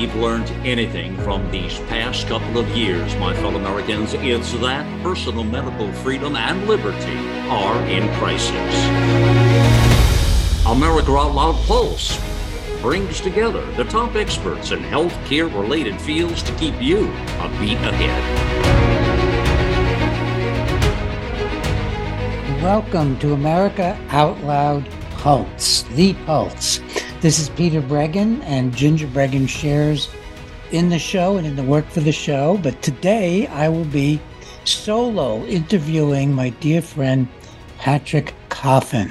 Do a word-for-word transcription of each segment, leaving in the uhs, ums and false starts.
we've learned anything from these past couple of years, my fellow Americans, it's that personal medical freedom and liberty are in crisis. America Out Loud Pulse brings together the top experts in healthcare-related fields to keep you a beat ahead. Welcome to America Out Loud Pulse, the Pulse. This is Peter Breggin, and Ginger Breggin shares in the show and in the work for the show. But today I will be solo interviewing my dear friend, Patrick Coffin.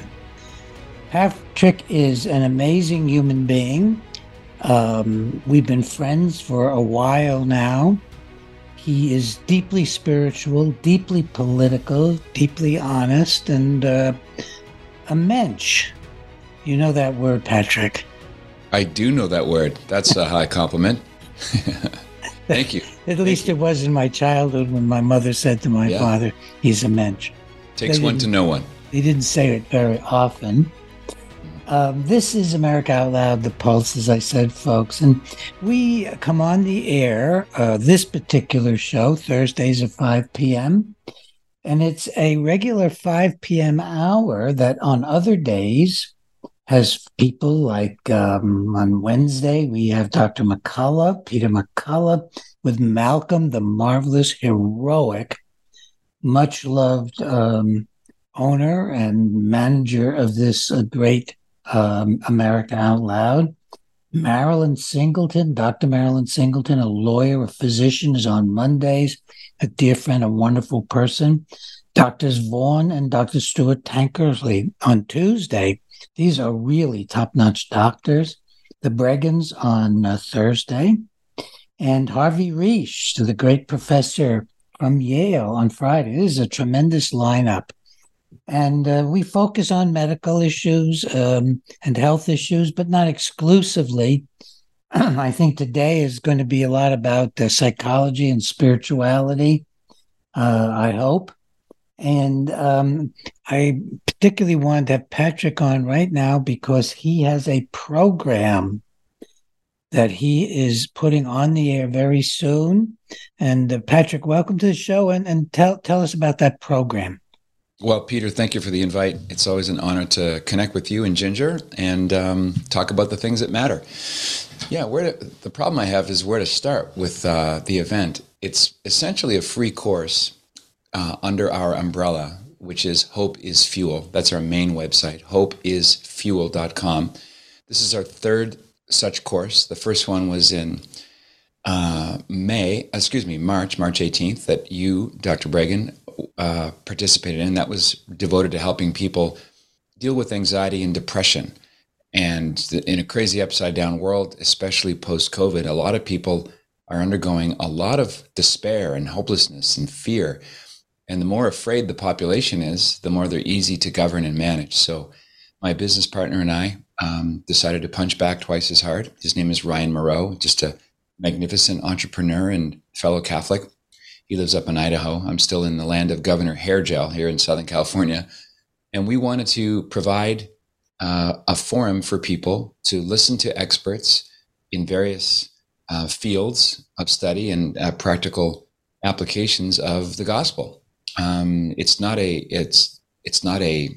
Patrick is an amazing human being. Um, we've been friends for a while now. He is deeply spiritual, deeply political, deeply honest, and uh, a mensch. You know that word, Patrick. I do know that word. That's a high compliment. Thank you. At Thank least you. It was in my childhood when my mother said to my Yeah. father, he's a mensch. Takes They one to didn't- know one. They didn't say it very often. Um, this is America Out Loud, the Pulse, as I said, folks. And we come on the air, uh, this particular show, Thursdays at five p.m. And it's a regular five p.m. hour that on other days has people like um, on Wednesday, we have Doctor McCullough, Peter McCullough, with Malcolm, the marvelous, heroic, much-loved um, owner and manager of this uh, great um, America Out Loud. Marilyn Singleton, Doctor Marilyn Singleton, a lawyer, a physician, is on Mondays, a dear friend, a wonderful person. Doctors Vaughn and Doctor Stuart Tankersley on Tuesday. These are really top-notch doctors. The Breggins on uh, Thursday. And Harvey Reish, the great professor from Yale, on Friday. This is a tremendous lineup. And uh, we focus on medical issues um, and health issues, but not exclusively. I think today is going to be a lot about uh, psychology and spirituality, uh, I hope. And um, I particularly wanted to have Patrick on right now because he has a program that he is putting on the air very soon. And uh, Patrick, welcome to the show, and, and tell tell us about that program. Well, Peter, thank you for the invite. It's always an honor to connect with you and Ginger and um, talk about the things that matter. Yeah, where to, the problem I have is where to start with uh, the event. It's essentially a free course Uh, under our umbrella, which is Hope is Fuel. That's our main website, hope is fuel dot com. This is our third such course. The first one was in uh, May, excuse me, March, March eighteenth, that you, Doctor Breggin, uh, participated in. That was devoted to helping people deal with anxiety and depression. And in a crazy upside-down world, especially post-COVID, a lot of people are undergoing a lot of despair and hopelessness and fear. And the more afraid the population is, the more they're easy to govern and manage. So my business partner and I um, decided to punch back twice as hard. His name is Ryan Moreau, just a magnificent entrepreneur and fellow Catholic. He lives up in Idaho. I'm still in the land of Governor Hair Gel here in Southern California. And we wanted to provide uh, a forum for people to listen to experts in various uh, fields of study and uh, practical applications of the gospel. Um, it's not a it's it's not a,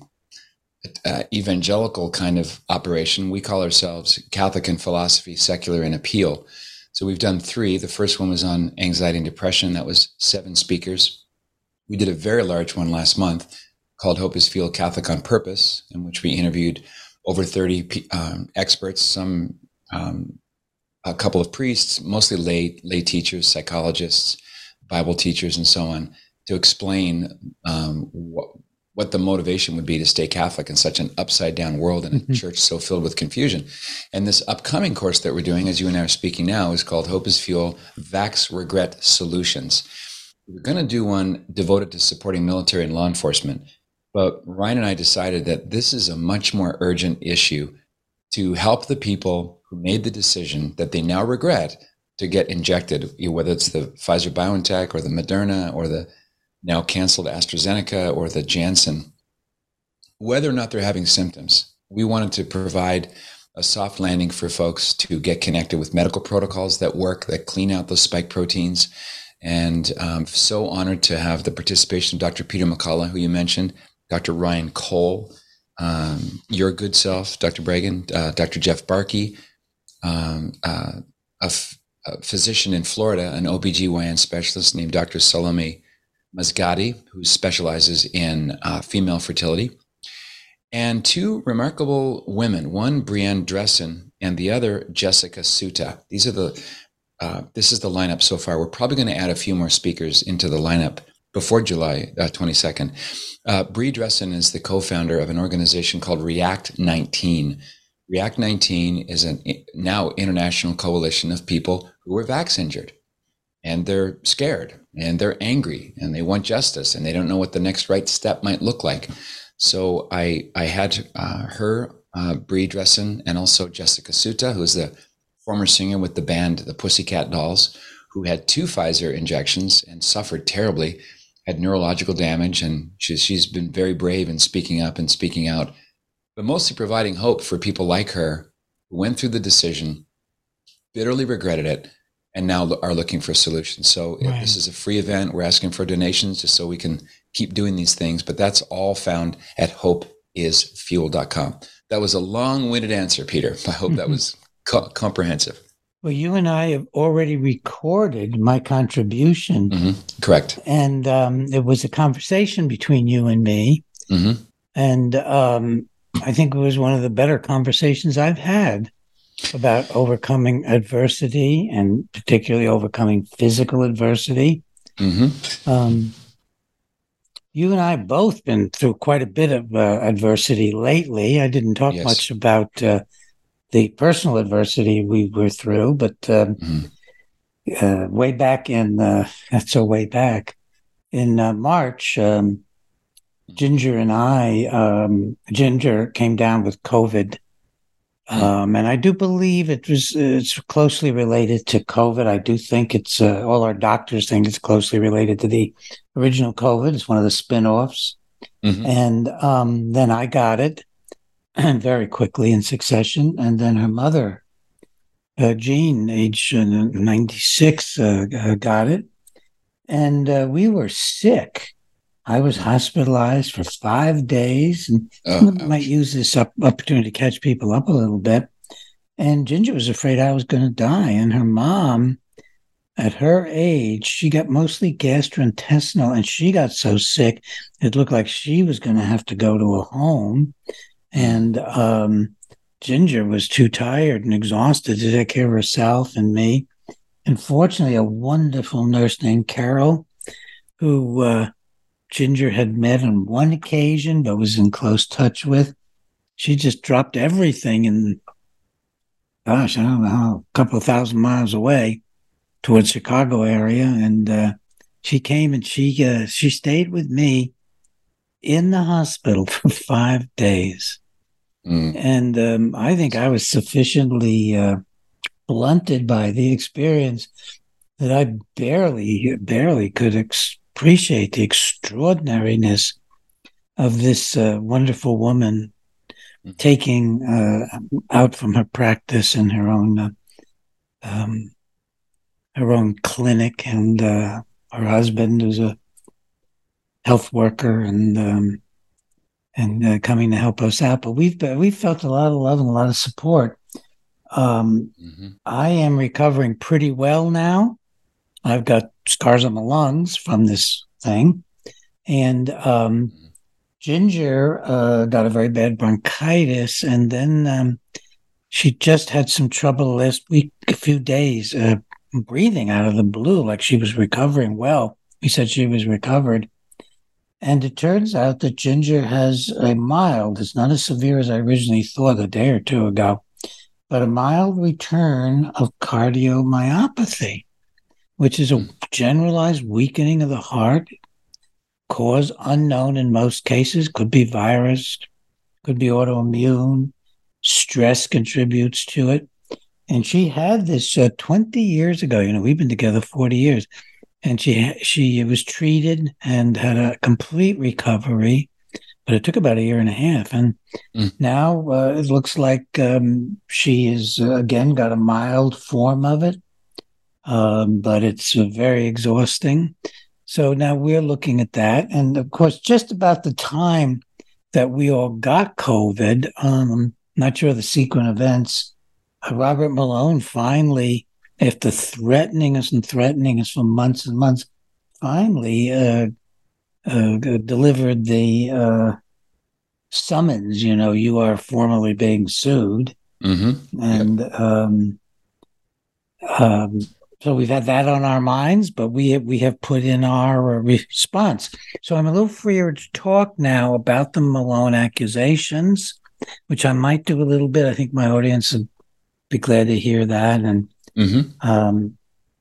a evangelical kind of operation. We call ourselves Catholic in Philosophy, Secular in Appeal. So we've done three. The first one was on anxiety and depression. That was seven speakers. We did a very large one last month called Hope is Fuel Catholic on Purpose, in which we interviewed over thirty um, experts, some um, a couple of priests, mostly lay lay teachers, psychologists, Bible teachers, and so on, to explain um, what, what the motivation would be to stay Catholic in such an upside down world and a mm-hmm. church so filled with confusion. And this upcoming course that we're doing, as you and I are speaking now, is called Hope is Fuel, Vax Regret Solutions. We're going to do one devoted to supporting military and law enforcement. But Ryan and I decided that this is a much more urgent issue to help the people who made the decision that they now regret to get injected, whether it's the Pfizer BioNTech or the Moderna or the now canceled AstraZeneca or the Janssen, whether or not they're having symptoms. We wanted to provide a soft landing for folks to get connected with medical protocols that work, that clean out those spike proteins. And I'm so honored to have the participation of Doctor Peter McCullough, who you mentioned, Doctor Ryan Cole, um, your good self, Doctor Breggin, uh, Doctor Jeff Barkey, um, uh, a, f- a physician in Florida, an O B G Y N specialist named Doctor Salome Mazgati, who specializes in uh, female fertility, and two remarkable women, one Brienne Dressen and the other Jessica Suta. These are the Uh, this is the lineup so far. We're probably going to add a few more speakers into the lineup before July uh, twenty-second. Uh, Bree Dressen is the co-founder of an organization called React nineteen. React nineteen is a now international coalition of people who were vax injured, and they're scared and they're angry and they want justice and they don't know what the next right step might look like. So I I had uh, her, uh, Bree Dressen, and also Jessica Suta, who's the former singer with the band The Pussycat Dolls, who had two Pfizer injections and suffered terribly, had neurological damage, and she's, she's been very brave in speaking up and speaking out, but mostly providing hope for people like her who went through the decision, bitterly regretted it, and now are looking for solutions. So right. This is a free event. We're asking for donations just so we can keep doing these things, but that's all found at hope is fuel dot com. That was a long-winded answer, Peter. I hope that was co- comprehensive. Well, you and I have already recorded my contribution. Mm-hmm. Correct. And um, it was a conversation between you and me. Mm-hmm. And um, I think it was one of the better conversations I've had about overcoming adversity, and particularly overcoming physical adversity. Mm-hmm. Um, you and I have both been through quite a bit of uh, adversity lately. I didn't talk yes. much about uh, the personal adversity we were through, but um, mm-hmm. uh, way back in, uh, that's so way back, in uh, March, um, Ginger and I, um, Ginger came down with COVID. Um, and I do believe it was uh, it's closely related to COVID. I do think it's uh, all our doctors think it's closely related to the original COVID. It's one of the spin-offs. Mm-hmm. And um, then I got it very quickly in succession. And then her mother, uh, Jean, age uh, ninety-six, uh, got it. And uh, we were sick. I was hospitalized for five days, and oh, I might use this up, opportunity to catch people up a little bit. And Ginger was afraid I was going to die. And her mom, at her age, she got mostly gastrointestinal, and she got so sick, it looked like she was going to have to go to a home. And um, Ginger was too tired and exhausted to take care of herself and me. And fortunately, a wonderful nurse named Carol, who... Uh, Ginger had met on one occasion, but was in close touch with. She just dropped everything and, gosh, I don't know, how, a couple of thousand miles away towards Chicago area. And uh, she came and she uh, she stayed with me in the hospital for five days. Mm. And um, I think I was sufficiently uh, blunted by the experience that I barely, barely could explain. Appreciate the extraordinariness of this uh, wonderful woman mm-hmm. taking uh, out from her practice and her own uh, um, her own clinic, and uh, her husband is a health worker, and um, and uh, coming to help us out. But we've we've felt a lot of love and a lot of support. Um, mm-hmm. I am recovering pretty well now. I've got scars on my lungs from this thing. And um, Ginger uh, got a very bad bronchitis. And then um, she just had some trouble last week, a few days, uh, breathing out of the blue, like she was recovering well. We said she was recovered. And it turns out that Ginger has a mild, it's not as severe as I originally thought a day or two ago, but a mild return of cardiomyopathy, which is a generalized weakening of the heart, cause unknown in most cases, could be virus, could be autoimmune, stress contributes to it. And she had this uh, twenty years ago. You know, we've been together forty years. And she she was treated and had a complete recovery. but it took about a year and a half. And Mm. now uh, it looks like um, she is, uh, again, got a mild form of it, um, but it's uh, very exhausting. So now we're looking at that. And of course, just about the time that we all got COVID, um, not sure the sequent events, uh, Robert Malone finally, after threatening us and threatening us for months and months, finally uh, uh, delivered the uh, summons. You know, you are formally being sued. Mm-hmm. And Yep. um, um, so we've had that on our minds, but we have, we have put in our uh, response. So I'm a little freer to talk now about the Malone accusations, which I might do a little bit. I think my audience would be glad to hear that. And Mm-hmm. um,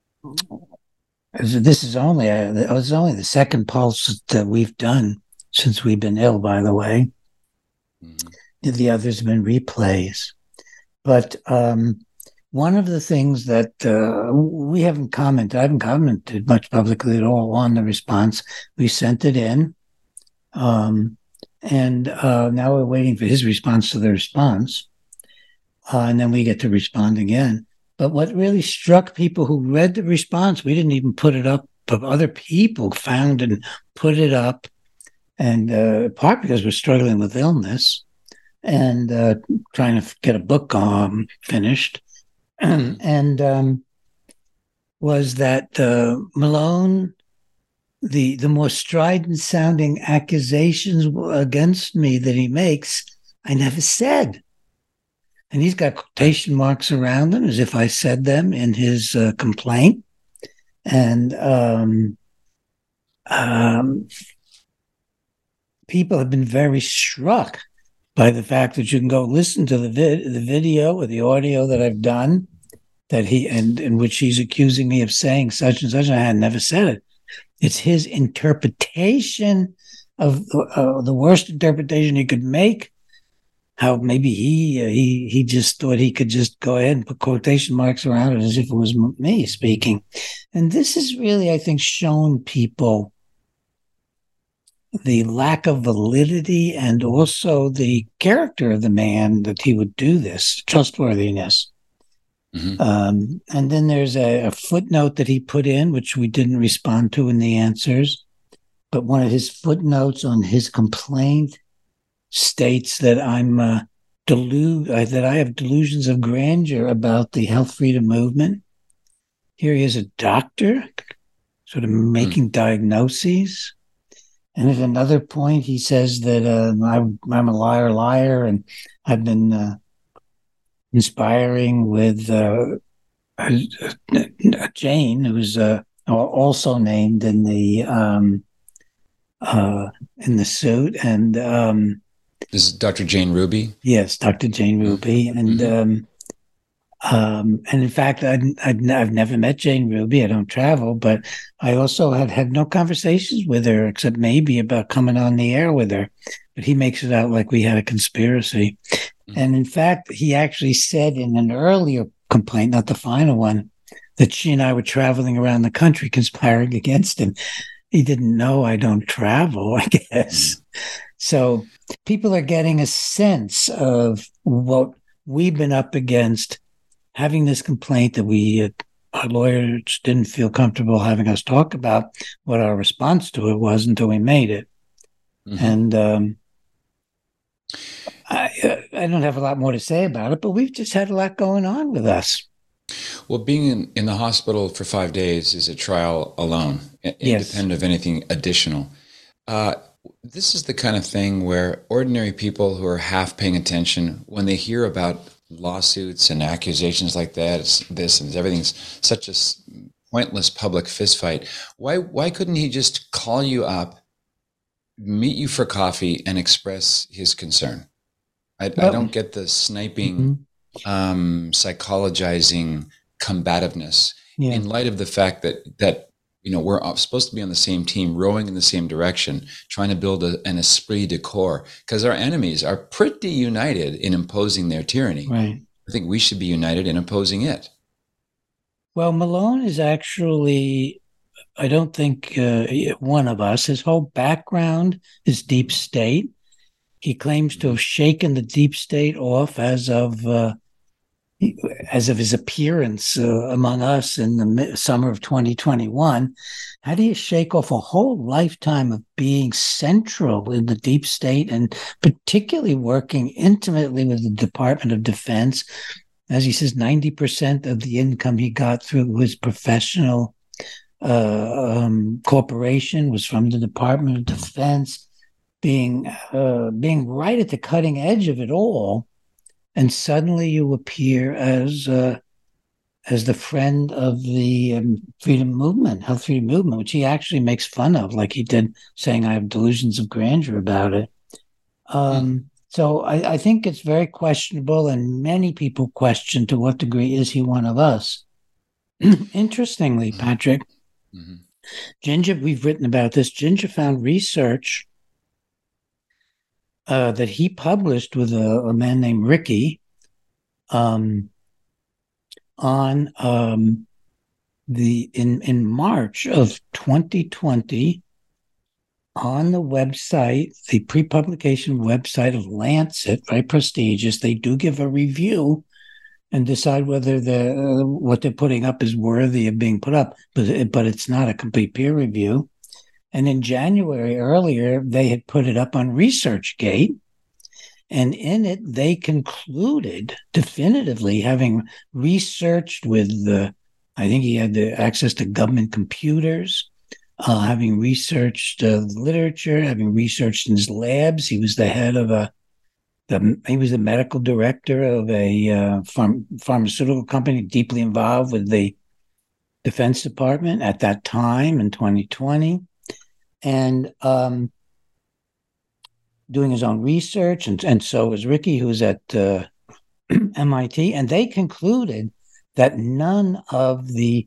this is only a, this is only the second pulse that we've done since we've been ill, by the way. Mm-hmm. The others have been replays. But um, one of the things that uh, we haven't commented, I haven't commented much publicly at all on the response. We sent it in. Um, and uh, now we're waiting for his response to the response. Uh, and then we get to respond again. But what really struck people who read the response, we didn't even put it up, but other people found and put it up. And uh, part because we're struggling with illness and uh, trying to get a book um, finished. and um, was that uh, Malone, the the more strident sounding accusations against me that he makes, I never said. And he's got quotation marks around them as if I said them in his uh, complaint. And um, um, people have been very struck by the fact that you can go listen to the vid- the video or the audio that I've done, that he and in which he's accusing me of saying such and such, and I had never said it. It's his interpretation of uh, the worst interpretation he could make. How maybe he uh, he he just thought he could just go ahead and put quotation marks around it as if it was me speaking, and this has really, I think, shown people the lack of validity and also the character of the man that he would do this, trustworthiness. Mm-hmm. Um, and then there's a, a footnote that he put in, which we didn't respond to in the answers. But one of his footnotes on his complaint states that I'm uh, delu- uh, that I have delusions of grandeur about the health freedom movement. Here he is, a doctor, sort of making mm-hmm. diagnoses. And at another point, he says that uh, I'm, I'm a liar, liar, and I've been uh, inspiring with uh, Jane, who's uh, also named in the um, uh, in the suit, and um, this is Doctor Jane Ruby. Yes, Doctor Jane Ruby, and mm-hmm. um, um, and in fact, I'd, I'd, I've never met Jane Ruby. I don't travel, but I also had had no conversations with her except maybe about coming on the air with her. But he makes it out like we had a conspiracy. And in fact, he actually said in an earlier complaint, not the final one, that she and I were traveling around the country conspiring against him. He didn't know I don't travel, I guess. So people are getting a sense of what we've been up against, having this complaint that we, uh, our lawyers didn't feel comfortable having us talk about what our response to it was until we made it. Mm-hmm. And um, I, I don't have a lot more to say about it, but we've just had a lot going on with us. Well, being in, in the hospital for five days is a trial alone, independent yes. of anything additional. Uh, this is the kind of thing where ordinary people who are half paying attention, when they hear about lawsuits and accusations like that, it's this and everything's such a pointless public fistfight. Why why couldn't he just call you up, meet you for coffee, and express his concern? I, well, I don't get the sniping, mm-hmm. um, psychologizing combativeness yeah. in light of the fact that that you know we're supposed to be on the same team, rowing in the same direction, trying to build a, an esprit de corps, because our enemies are pretty united in imposing their tyranny. Right. I think we should be united in opposing it. Well, Malone is actually, I don't think uh, one of us. His whole background is deep state. He claims to have shaken the deep state off as of uh, as of his appearance uh, among us in the summer of twenty twenty-one. How do you shake off a whole lifetime of being central in the deep state and particularly working intimately with the Department of Defense? As he says, ninety percent of the income he got through his professional uh, um, corporation was from the Department of Defense, being uh, being right at the cutting edge of it all. And suddenly you appear as uh, as the friend of the um, freedom movement, health freedom movement, which he actually makes fun of, like he did, saying I have delusions of grandeur about it. Um, mm. So I, I think it's very questionable, and many people question to what degree is he one of us. Interestingly, Patrick, mm-hmm. Ginger, we've written about this. Ginger found research Uh, that he published with a, a man named Ricky um, on um, the in in March of twenty twenty on the website, the pre-publication website of Lancet, very prestigious. They do give a review and decide whether the uh, what they're putting up is worthy of being put up, but but it's not a complete peer review. And in January earlier, they had put it up on ResearchGate, and in it, they concluded definitively, having researched with the, I think he had the access to government computers, uh, having researched uh, literature, having researched in his labs. He was the head of a, the, he was the medical director of a uh, pharm, pharmaceutical company deeply involved with the Defense Department at that time in twenty twenty. And um, doing his own research, and, and so was Ricky, who was at uh, M I T, and they concluded that none of the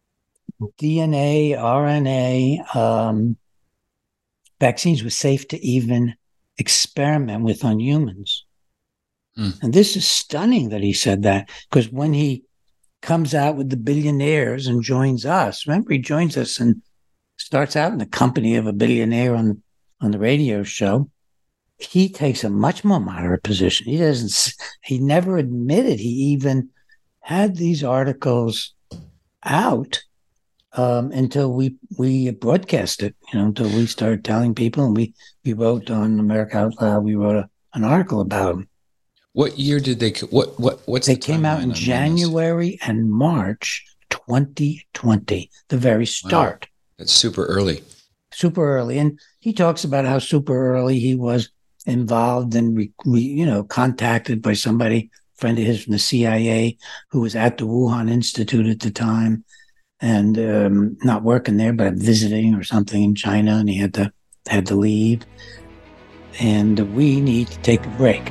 D N A, R N A um, vaccines were safe to even experiment with on humans. Mm. And this is stunning that he said that, because when he comes out with the billionaires and joins us, remember he joins us and starts out in the company of a billionaire on, on the radio show, he takes a much more moderate position. He doesn't, he never admitted he even had these articles out um, until we, we broadcast it, you know, until we started telling people, and we, we wrote on America Out Loud, we wrote a, an article about them. What year did they, what, what, what's they the came out in January and March twenty twenty, the very start. Wow. That's super early. Super early. And he talks about how super early he was involved and, re, re, you know, contacted by somebody, a friend of his from the C I A, who was at the Wuhan Institute at the time and um, not working there, but visiting or something in China, and he had to, had to leave. And we need to take a break.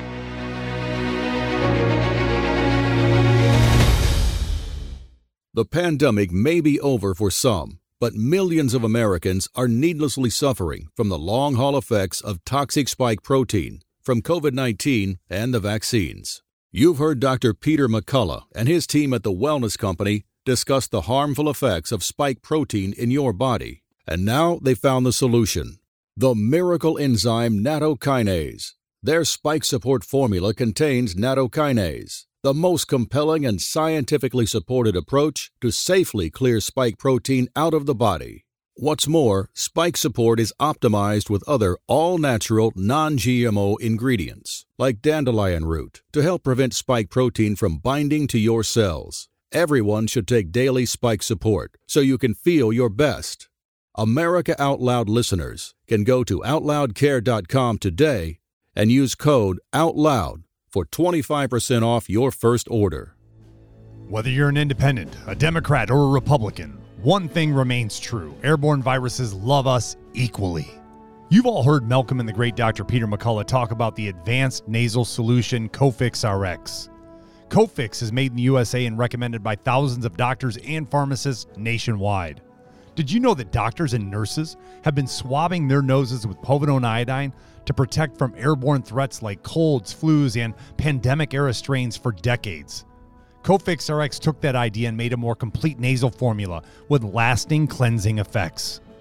The pandemic may be over for some, but millions of Americans are needlessly suffering from the long-haul effects of toxic spike protein from COVID nineteen and the vaccines. You've heard Doctor Peter McCullough and his team at the Wellness Company discuss the harmful effects of spike protein in your body. And now they found the solution, the miracle enzyme nattokinase. Their spike support formula contains nattokinase, the most compelling and scientifically supported approach to safely clear spike protein out of the body. What's more, spike support is optimized with other all-natural, non-G M O ingredients, like dandelion root, to help prevent spike protein from binding to your cells. Everyone should take daily spike support so you can feel your best. America Out Loud listeners can go to out loud care dot com today and use code OUTLOUD for twenty-five percent off your first order. Whether you're an independent, a Democrat, or a Republican, one thing remains true. Airborne viruses love us equally. You've all heard Malcolm and the great Doctor Peter McCullough talk about the advanced nasal solution Cofix R X. Cofix is made in the U S A and recommended by thousands of doctors and pharmacists nationwide. Did you know that doctors and nurses have been swabbing their noses with povidone iodine to protect from airborne threats like colds, flus, and pandemic-era strains for decades? Cofix R X took that idea and made a more complete nasal formula with lasting cleansing effects.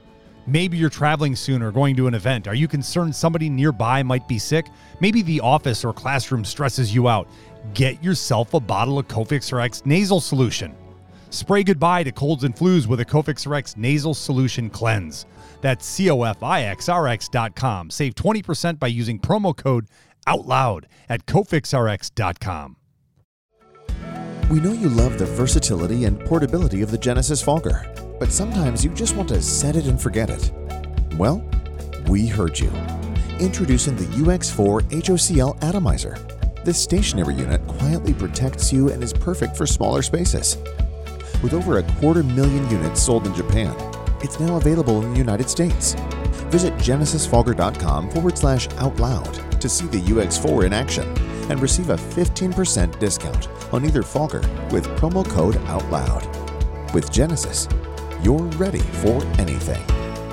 Maybe you're traveling soon or going to an event. Are you concerned somebody nearby might be sick? Maybe the office or classroom stresses you out. Get yourself a bottle of Cofix R X nasal solution. Spray goodbye to colds and flus with a Cofix R X nasal solution cleanse. That's C O F I X R X dot com. Save twenty percent by using promo code OUTLOUD at Cofix R X dot com. We know you love the versatility and portability of the Genesis Fogger, but sometimes you just want to set it and forget it. Well, we heard you. Introducing the U X four H O C L Atomizer. This stationary unit quietly protects you and is perfect for smaller spaces. With over a quarter million units sold in Japan, it's now available in the United States. Visit genesisfogger.com forward slash out loud to see the U X four in action and receive a fifteen percent discount on either Fogger with promo code OUTLOUD. With Genesis, you're ready for anything.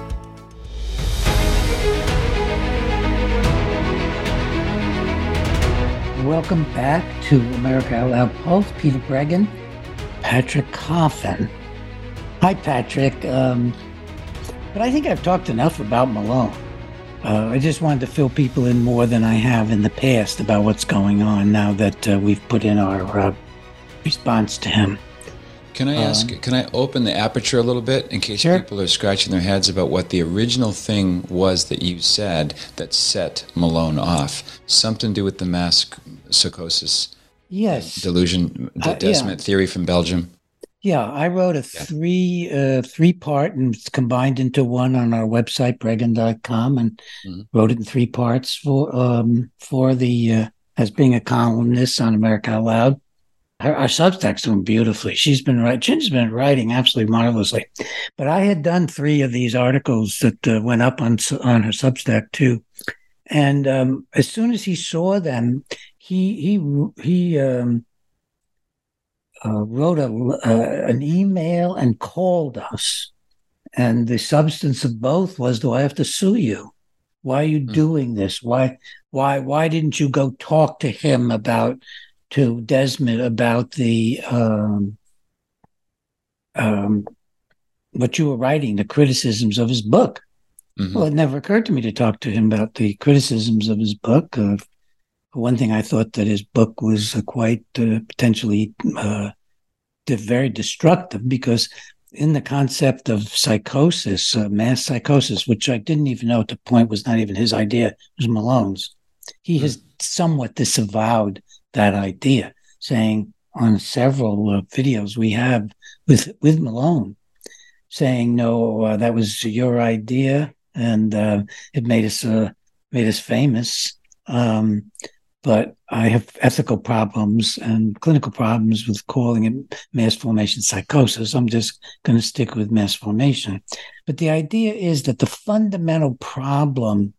Welcome back to America Out Loud Pulse. Peter Breggin, Patrick Coffin. Hi, Patrick. Um, but I think I've talked enough about Malone. Uh, I just wanted to fill people in more than I have in the past about what's going on now that uh, we've put in our uh, response to him. Can I ask, uh, can I open the aperture a little bit in case sure. people are scratching their heads about what the original thing was that you said that set Malone off? Something to do with the mass psychosis yes. delusion, the uh, Desmet yeah. theory from Belgium? Yeah, I wrote a yeah. three uh, three part and it's combined into one on our website, breggin dot com, and mm-hmm. wrote it in three parts for um, for the uh, as being a columnist on America Out Loud. Her, our Substack's doing beautifully. She's been writing. Gin's been writing absolutely marvelously. But I had done three of these articles that uh, went up on on her Substack too. And um, as soon as he saw them, he he he um, uh, wrote a uh, an email and called us. And the substance of both was, "Do I have to sue you? Why are you mm-hmm. doing this? Why why why didn't you go talk to him about?" to Desmet about the um, um, what you were writing, the criticisms of his book. Mm-hmm. Well, it never occurred to me to talk to him about the criticisms of his book. Uh, for one thing, I thought that his book was uh, quite uh, potentially uh, very destructive because in the concept of psychosis, uh, mass psychosis, which I didn't even know at the point was not even his idea, it was Malone's, he mm-hmm. has somewhat disavowed that idea, saying on several uh, videos we have with with Malone, saying no, uh, that was your idea, and uh, it made us uh, made us famous. Um, but I have ethical problems and clinical problems with calling it mass formation psychosis. I'm just going to stick with mass formation. But the idea is that the fundamental problem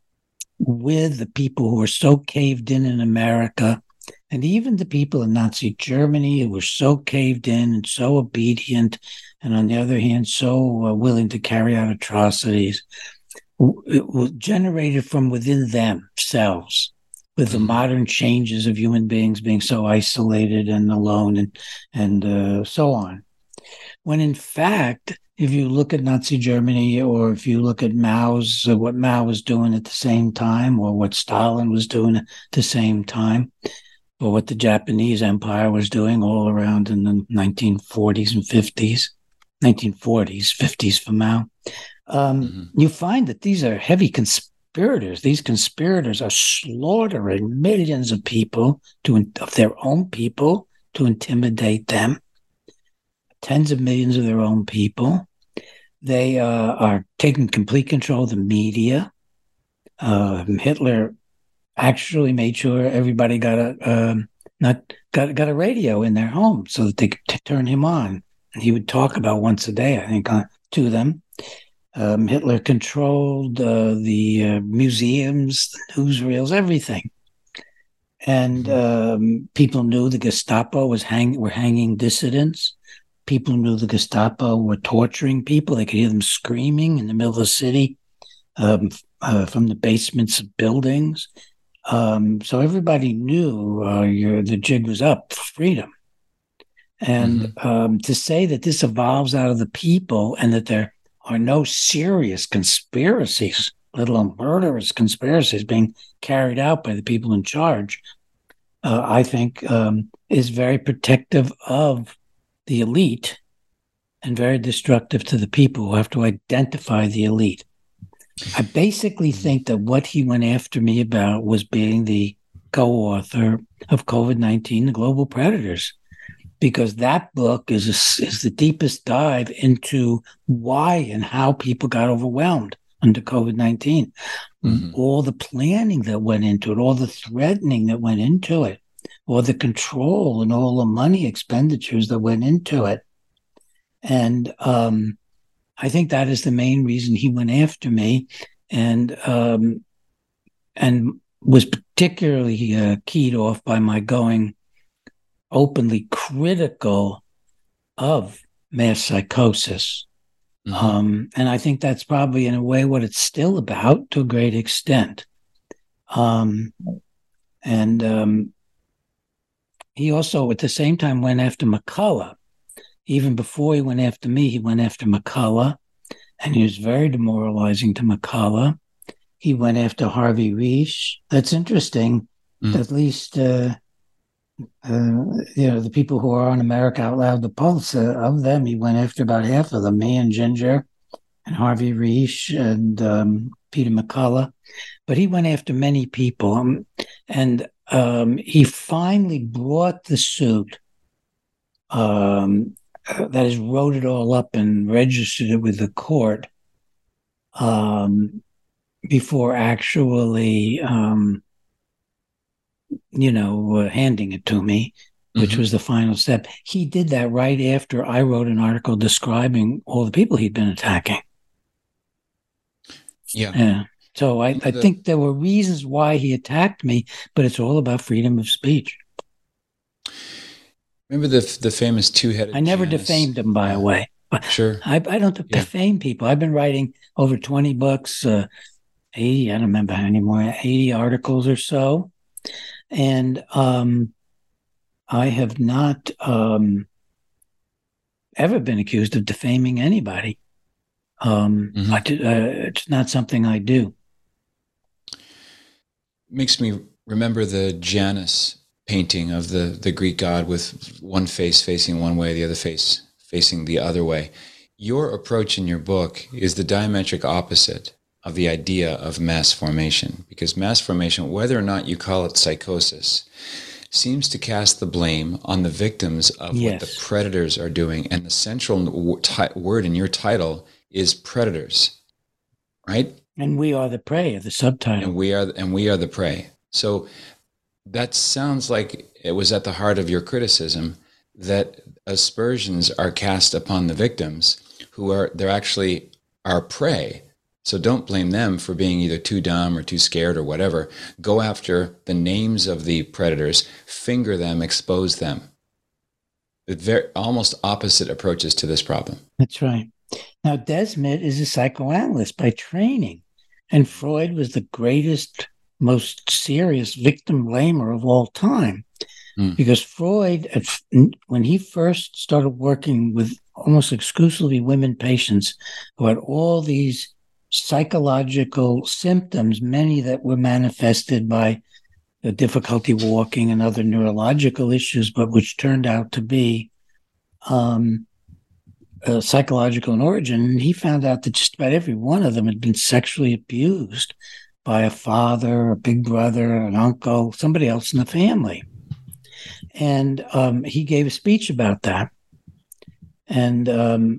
with the people who are so caved in in America, and even the people in Nazi Germany who were so caved in and so obedient, and on the other hand, so uh, willing to carry out atrocities, it was generated from within themselves, with the modern changes of human beings being so isolated and alone and, and uh, so on. When in fact, if you look at Nazi Germany, or if you look at Mao's, uh, what Mao was doing at the same time, or what Stalin was doing at the same time, or what the Japanese Empire was doing all around in the nineteen forties and fifties, nineteen forties, fifties for Mao, um, mm-hmm. you find that these are heavy conspirators. These conspirators are slaughtering millions of people, to of their own people, to intimidate them. Tens of millions of their own people. They uh, are taking complete control of the media. Uh, Hitler actually made sure everybody got a um, not got got a radio in their home so that they could t- turn him on, and he would talk about once a day, I think, uh, to them. Um, Hitler controlled uh, the uh, museums, the newsreels, everything, and um, people knew the Gestapo was hang were hanging dissidents. People knew the Gestapo were torturing people. They could hear them screaming in the middle of the city um, uh, from the basements of buildings. Um, so everybody knew uh, your, the jig was up for freedom. And mm-hmm. um, to say that this evolves out of the people and that they're are no serious conspiracies, let alone murderous conspiracies being carried out by the people in charge, uh, I think um, is very protective of the elite and very destructive to the people who have to identify the elite. I basically think that what he went after me about was being the co-author of COVID nineteen, The Global Predators, because that book is a, is the deepest dive into why and how people got overwhelmed under COVID nineteen. Mm-hmm. All the planning that went into it, all the threatening that went into it, all the control and all the money expenditures that went into it. And um, I think that is the main reason he went after me, and um, and was particularly uh, keyed off by my going openly critical of mass psychosis. Mm-hmm. Um, and I think that's probably in a way what it's still about to a great extent. Um, and um, he also at the same time went after McCullough. Even before he went after me, he went after McCullough, and he was very demoralizing to McCullough. He went after Harvey Risch. That's interesting. Mm. At least, uh, uh, you know, the people who are on America Out Loud, the Pulse, uh, of them, he went after about half of them, me and Ginger and Harvey Risch and um, Peter McCullough. But he went after many people. Um, and um, he finally brought the suit, um, that is, wrote it all up and registered it with the court um, before actually, um, you know, uh, handing it to me, which mm-hmm. was the final step. He did that right after I wrote an article describing all the people he'd been attacking. Yeah. Yeah. So I, I the, think there were reasons why he attacked me, but it's all about freedom of speech. Remember the the famous two-headed I never Janus? Defamed him, by the way. Sure. I, I don't yeah. defame people. I've been writing over twenty books, uh, eighty, I don't remember how many more, eighty articles or so. And um, I have not um, ever been accused of defaming anybody. Um, mm-hmm. I do, uh, it's not something I do. Makes me remember the Janus painting of the, the Greek god with one face facing one way, the other face facing the other way. Your approach in your book is the diametric opposite of the idea of mass formation, because mass formation, whether or not you call it psychosis, seems to cast the blame on the victims of yes. what the predators are doing. And the central word in your title is predators, right? And we are the prey of the subtitle. And we are, and we are the prey. So that sounds like it was at the heart of your criticism that aspersions are cast upon the victims who are, they're actually our prey. So don't blame them for being either too dumb or too scared or whatever. Go after the names of the predators, finger them, expose them. Very, almost opposite approaches to this problem. That's right. Now, Desmet is a psychoanalyst by training, and Freud was the greatest, most serious victim blamer of all time. Mm. Because Freud, at, when he first started working with almost exclusively women patients who had all these psychological symptoms, many that were manifested by the difficulty walking and other neurological issues, but which turned out to be um, uh, psychological in origin. And he found out that just about every one of them had been sexually abused by a father, a big brother, an uncle, somebody else in the family. And um, he gave a speech about that. And um,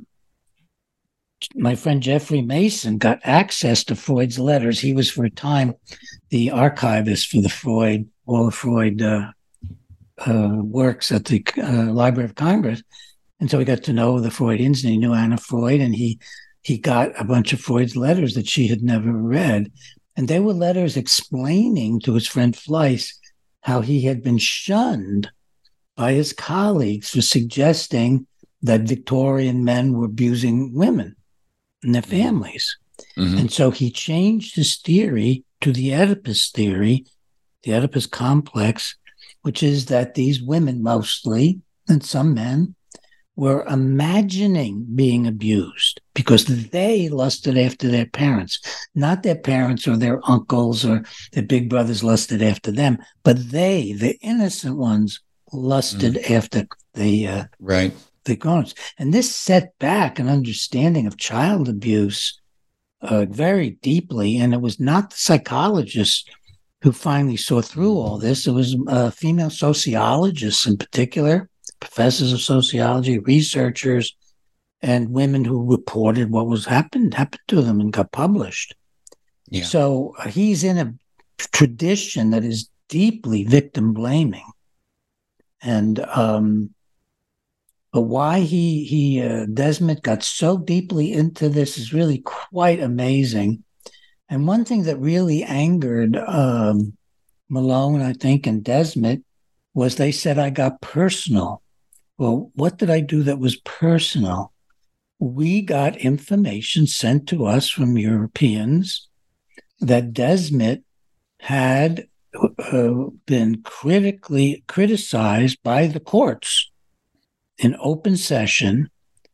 my friend Jeffrey Mason got access to Freud's letters. He was for a time the archivist for the Freud, all the Freud uh, uh, works at the uh, Library of Congress. And so he got to know the Freudians, and he knew Anna Freud, and he he got a bunch of Freud's letters that she had never read. And they were letters explaining to his friend Fleiss how he had been shunned by his colleagues for suggesting that Victorian men were abusing women and their families. Mm-hmm. And so he changed his theory to the Oedipus theory, the Oedipus complex, which is that these women mostly, and some men, were imagining being abused because they lusted after their parents, not their parents or their uncles or their big brothers lusted after them, but they, the innocent ones, lusted mm. after the uh, right. the grown-ups. And this set back an understanding of child abuse uh, very deeply. And it was not the psychologists who finally saw through all this. It was uh, female sociologists in particular, professors of sociology, researchers, and women who reported what was happened happened to them and got published. Yeah. So uh, he's in a tradition that is deeply victim blaming. And um, but why he he uh, Desmet got so deeply into this is really quite amazing. And one thing that really angered um, Malone, I think, and Desmet was they said I got personal. Well, what did I do that was personal? We got information sent to us from Europeans that Desmet had Uh, been critically criticized by the courts in open session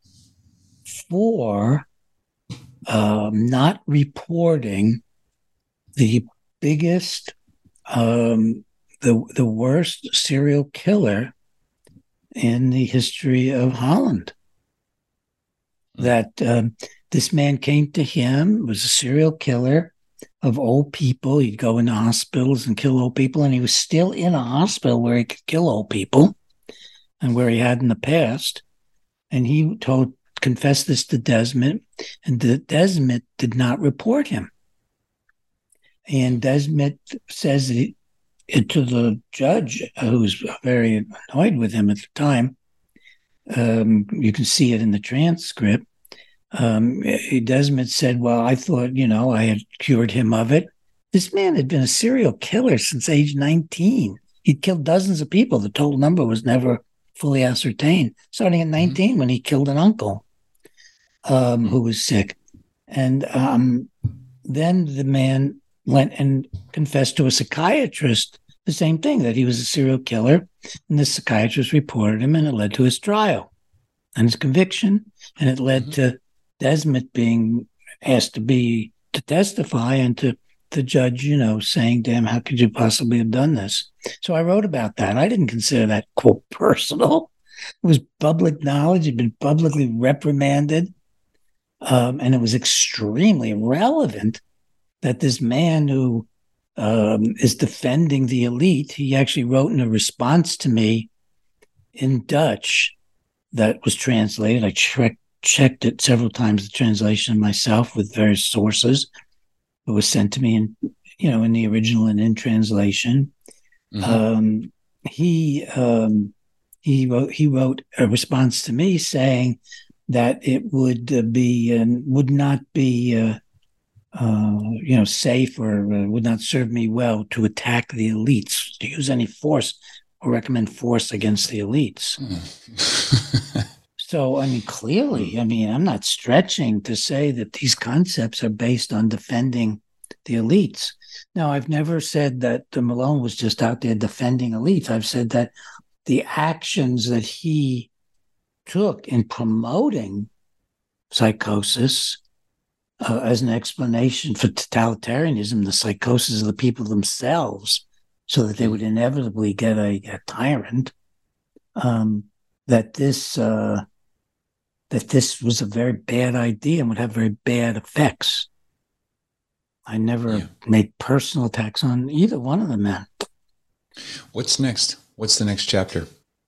for um, not reporting the biggest, um, the the worst serial killer in the history of Holland. That um, this man came to him, was a serial killer of old people. He'd go into hospitals and kill old people, and he was still in a hospital where he could kill old people and where he had in the past. And he told, confessed this to Desmet, and Desmet did not report him. And Desmet says he, to the judge, who was very annoyed with him at the time, um, you can see it in the transcript, Um, Desmet said, well, I thought, you know, I had cured him of it. This man had been a serial killer since age nineteen. He'd killed dozens of people. The total number was never fully ascertained, starting at nineteen mm-hmm. when he killed an uncle um, who was sick. And um, then the man went and confessed to a psychiatrist the same thing, that he was a serial killer. And the psychiatrist reported him, and it led to his trial and his conviction. And it led mm-hmm. to Desmet being asked to be to testify, and to the judge, you know, saying to him, how could you possibly have done this? So I wrote about that. I didn't consider that, quote, personal. It was public knowledge. He'd been publicly reprimanded. Um, and it was extremely relevant that this man who um, is defending the elite, he actually wrote in a response to me in Dutch that was translated. I checked checked it several times, the translation myself, with various sources. It was sent to me in, you know, in the original and in translation. Mm-hmm. Um, he um, he wrote he wrote a response to me saying that it would uh, be and uh, would not be uh, uh, you know safe, or uh, would not serve me well to attack the elites, to use any force or recommend force against the elites. Mm. So, I mean, clearly, I mean, I'm not stretching to say that these concepts are based on defending the elites. Now, I've never said that Malone was just out there defending elites. I've said that the actions that he took in promoting psychosis uh, as an explanation for totalitarianism, the psychosis of the people themselves, so that they would inevitably get a, a tyrant, um, that this... Uh, that this was a very bad idea and would have very bad effects. I never yeah. made personal attacks on either one of the men. What's next? What's the next chapter?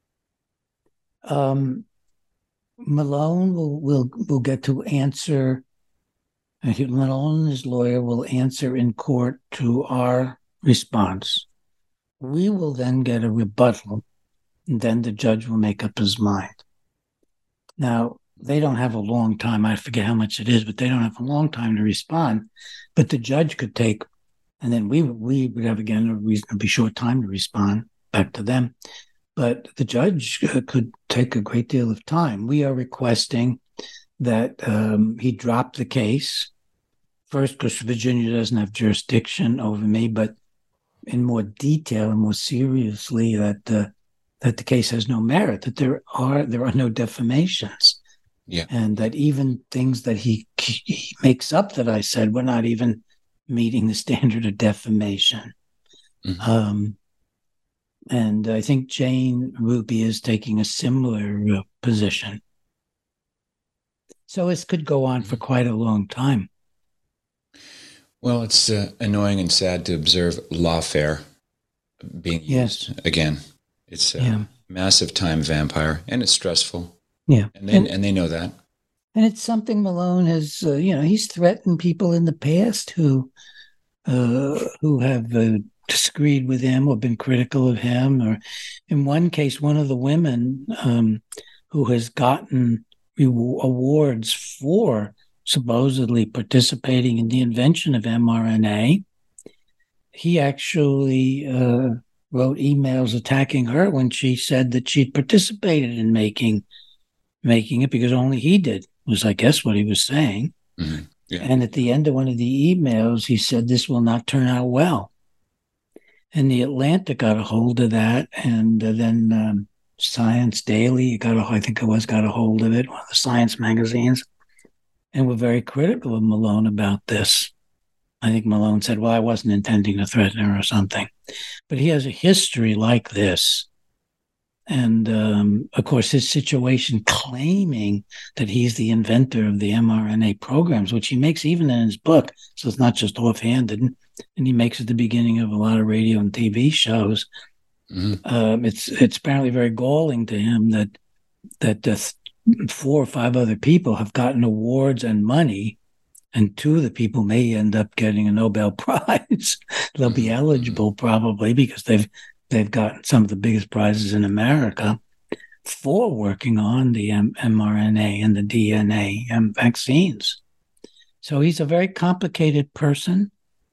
Um, Malone will, will, will get to answer, uh, Malone and his lawyer will answer in court to our response. We will then get a rebuttal, and then the judge will make up his mind. Now, they don't have a long time. I forget how much it is, but they don't have a long time to respond. But the judge could take, and then we we would have, again, a reasonably short time to respond back to them. But the judge uh, could take a great deal of time. We are requesting that um, he drop the case. First, because Virginia doesn't have jurisdiction over me, but in more detail and more seriously, that uh, that the case has no merit, that there are there are no defamations. Yeah. And that even things that he, he makes up that I said were not even meeting the standard of defamation. Mm-hmm. Um, and I think Jane Ruby is taking a similar uh, position. So this could go on for quite a long time. Well, it's uh, annoying and sad to observe lawfare being used yes. again. It's a yeah. massive time vampire, and it's stressful. Yeah, and they, and, and they know that. And it's something Malone has, uh, you know, he's threatened people in the past who, uh, who have uh, disagreed with him or been critical of him. Or, in one case, one of the women um, who has gotten awards for supposedly participating in the invention of mRNA, he actually uh, wrote emails attacking her when she said that she'd participated in making making it because only he did, was I guess what he was saying. Mm-hmm. Yeah. And at the end of one of the emails, he said, this will not turn out well. And the Atlantic got a hold of that, and uh, then um, Science Daily, got a, I think it was, got a hold of it, one of the science magazines, and were very critical of Malone about this. I think Malone said, well, I wasn't intending to threaten her or something. But he has a history like this. And, um, of course, his situation claiming that he's the inventor of the mRNA programs, which he makes even in his book, so it's not just offhanded, and he makes at the beginning of a lot of radio and T V shows. Mm-hmm. Um, it's it's apparently very galling to him that that uh, four or five other people have gotten awards and money, and two of the people may end up getting a Nobel Prize. They'll be eligible probably because they've They've gotten some of the biggest prizes in America for working on the M- mRNA and the D N A um, vaccines. So he's a very complicated person.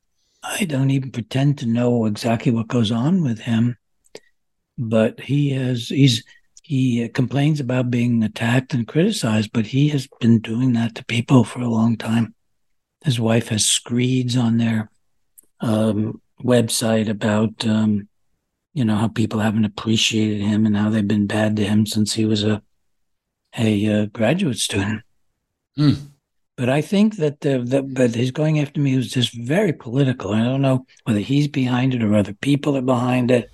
I don't even pretend to know exactly what goes on with him, but he has he's he complains about being attacked and criticized, but he has been doing that to people for a long time. His wife has screeds on their um, website about um, you know, how people haven't appreciated him and how they've been bad to him since he was a a uh, graduate student. Mm. But I think that the, the but his going after me was just very political. I don't know whether he's behind it or other people are behind it.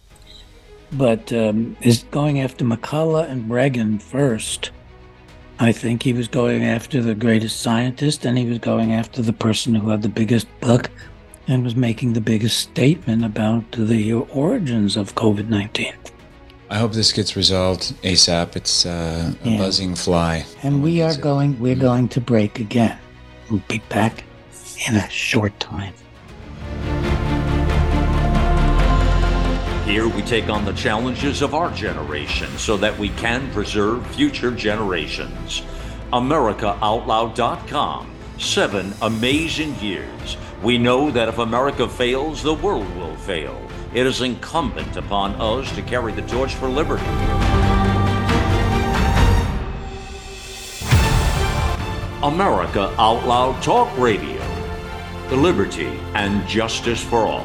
But um, his going after McCullough and Breggin first. I think he was going after the greatest scientist, and he was going after the person who had the biggest book and was making the biggest statement about the origins of COVID nineteen. I hope this gets resolved ASAP. It's uh, a yeah. buzzing fly. And we are going, we're going to break again. We'll be back in a short time. Here we take on the challenges of our generation so that we can preserve future generations. America Out Loud dot com. Seven amazing years. We know that if America fails, the world will fail. It is incumbent upon us to carry the torch for liberty. America Out Loud Talk Radio. The liberty and justice for all.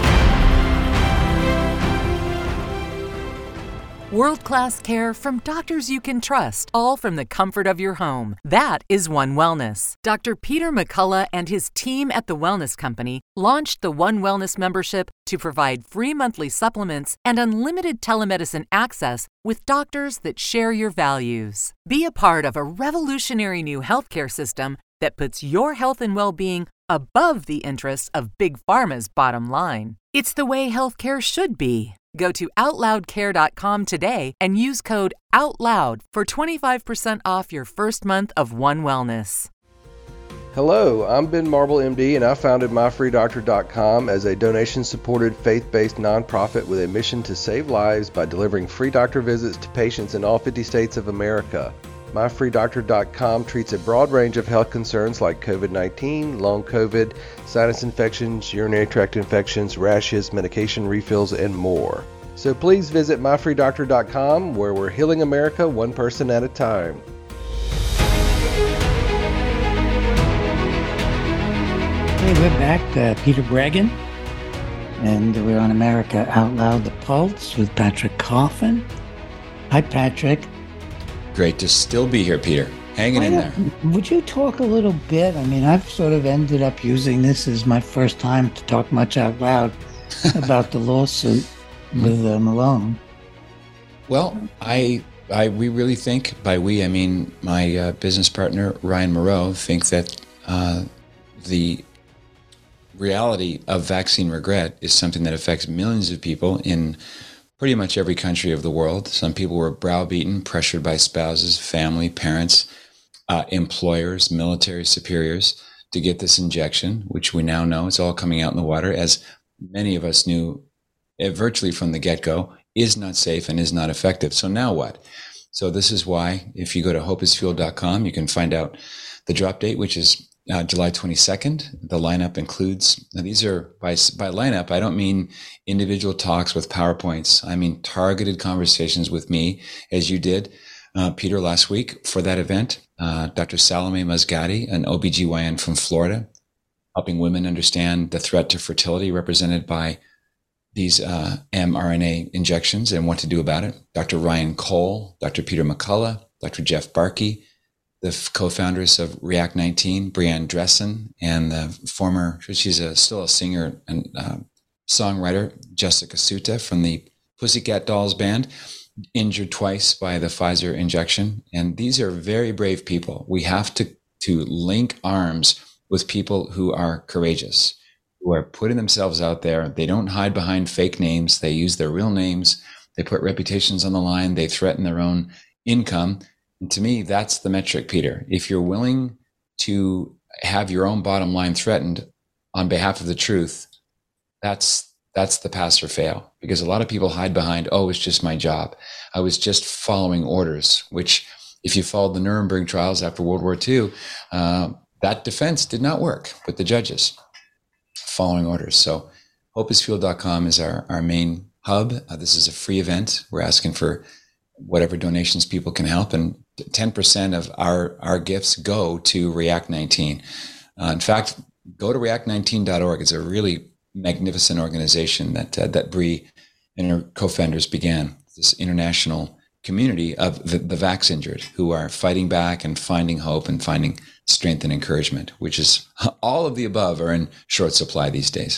World-class care from doctors you can trust, all from the comfort of your home. That is One Wellness. Doctor Peter McCullough and his team at The Wellness Company launched the One Wellness membership to provide free monthly supplements and unlimited telemedicine access with doctors that share your values. Be a part of a revolutionary new healthcare system that puts your health and well-being above the interests of Big Pharma's bottom line. It's the way healthcare should be. Go to out loud care dot com today and use code OUTLOUD for twenty-five percent off your first month of One Wellness. Hello, I'm Ben Marble, M D, and I founded my free doctor dot com as a donation-supported, faith-based nonprofit with a mission to save lives by delivering free doctor visits to patients in all fifty states of America. my free doctor dot com treats a broad range of health concerns like COVID nineteen, long COVID, sinus infections, urinary tract infections, rashes, medication refills, and more. So please visit my free doctor dot com, where we're healing America one person at a time. Hey, we're back. Uh, Peter Breggin, and we're on America Out Loud, The Pulse with Patrick Coffin. Hi, Patrick. Great to still be here, Peter. Hanging in there. Would you talk a little bit? I mean, I've sort of ended up using this as my first time to talk much out loud about the lawsuit with uh, Malone. Well, I, I, we really think, by we, I mean my uh, business partner, Ryan Moreau, think that uh, the reality of vaccine regret is something that affects millions of people in pretty much every country of the world. Some people were browbeaten, pressured by spouses, family, parents, uh, employers, military superiors to get this injection, which we now know it's all coming out in the water, as many of us knew uh, virtually from the get-go, is not safe and is not effective. So now what? So this is why, if you go to hope is fuel dot com, you can find out the drop date, which is Uh, July twenty-second. The lineup includes, now these are, by, by lineup, I don't mean individual talks with PowerPoints. I mean targeted conversations with me, as you did, uh, Peter, last week for that event. Uh, Doctor Salome Mazgati, an O B G Y N from Florida, helping women understand the threat to fertility represented by these uh, mRNA injections and what to do about it. Doctor Ryan Cole, Doctor Peter McCullough, Doctor Jeff Barkey, the co-founders of React nineteen, Brianne Dressen, and the former, she's a, still a singer and uh, songwriter, Jessica Suta from the Pussycat Dolls band, injured twice by the Pfizer injection. And these are very brave people. We have to, to link arms with people who are courageous, who are putting themselves out there. They don't hide behind fake names. They use their real names. They put reputations on the line. They threaten their own income. And to me, that's the metric, Peter. If you're willing to have your own bottom line threatened on behalf of the truth, that's that's the pass or fail. Because a lot of people hide behind, oh, it's just my job. I was just following orders, which if you followed the Nuremberg trials after World War Two, uh, that defense did not work with the judges following orders. So hope is fuel dot com is our, our main hub. Uh, this is a free event. We're asking for whatever donations people can help, and ten percent of our, our gifts go to React nineteen. Uh, in fact, go to react nineteen dot org. It's a really magnificent organization that uh, that Bree and her co-founders began, this international community of the, the vax injured who are fighting back and finding hope and finding strength and encouragement, which is all of the above are in short supply these days.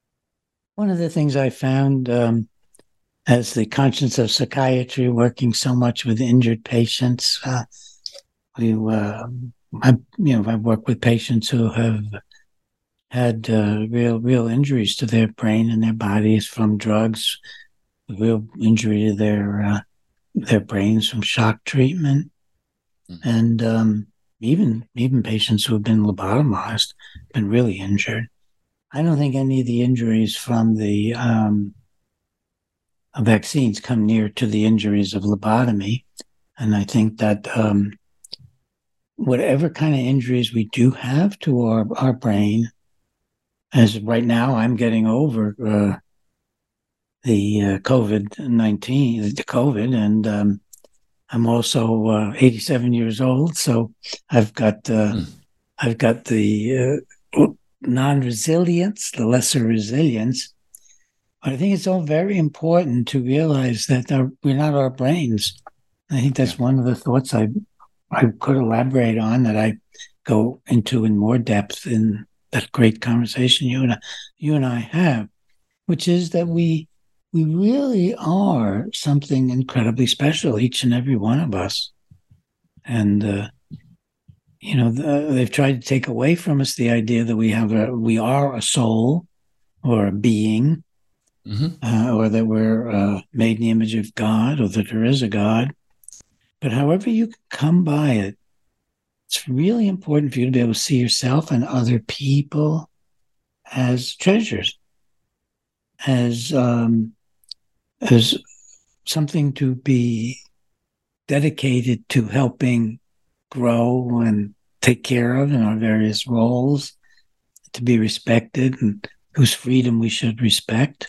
One of the things I found um, as the conscience of psychiatry, working so much with injured patients, uh, we, uh, I, you know, I work with patients who have had uh, real, real injuries to their brain and their bodies from drugs, real injury to their uh, their brains from shock treatment, mm-hmm. and um, even even patients who have been lobotomized, been really injured. I don't think any of the injuries from the um, vaccines come near to the injuries of lobotomy. And I think that um, whatever kind of injuries we do have to our, our brain, as right now I'm getting over uh, the uh, COVID nineteen, the COVID, and um, I'm also uh, eighty-seven years old. So I've got, uh, mm. I've got the uh, non-resilience, the lesser resilience. I think it's all very important to realize that our, we're not our brains. I think that's yeah. one of the thoughts I I could elaborate on that I go into in more depth in that great conversation you and I, you and I have, which is that we we really are something incredibly special, each and every one of us. And uh, you know, the, they've tried to take away from us the idea that we have a we are a soul or a being. Mm-hmm. Uh, or that we're uh, made in the image of God, or that there is a God. But however you come by it, it's really important for you to be able to see yourself and other people as treasures, as um, as something to be dedicated to helping grow and take care of in our various roles, to be respected, and whose freedom we should respect.